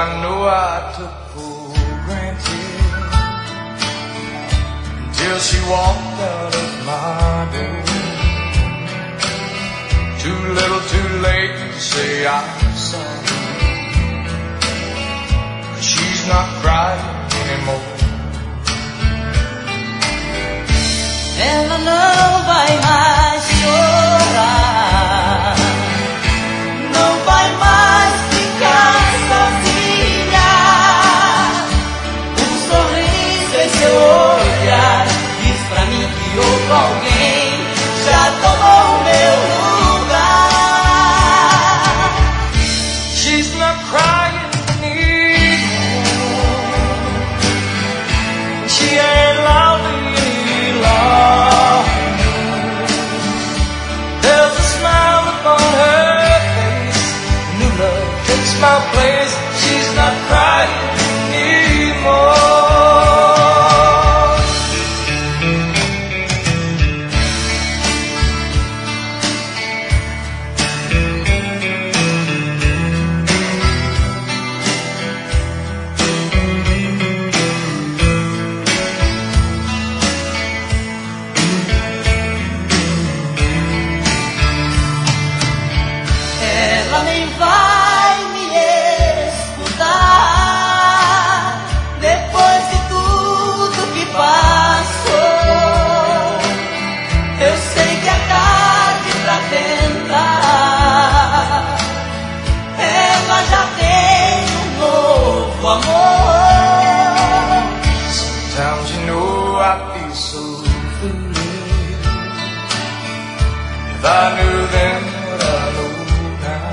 I know I took for granted until she walked out of my door. Too little, too late to say I'm sorry. She's not crying anymore. Ela não vai mais chorar, não vai mais ficar sozinha. Um sorriso em seu olhar diz pra mim que outro alguém já tomou meu lugar. She's not crying anymore. She ain't lonely any longer. There's a smile upon her face. New love takes my place. She's not crying anymore. Ela nem vai me escutar depois de tudo que passou. Eu sei que é tarde pra tentar. Ela já tem um novo amor. Sometimes you know I feel so foolish. If I knew then what I know now,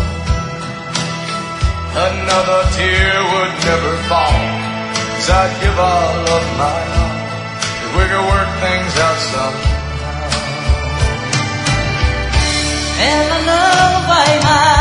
another tear would never fall, 'cause I'd give all of my all if we could work things out somehow. Ela não vai mais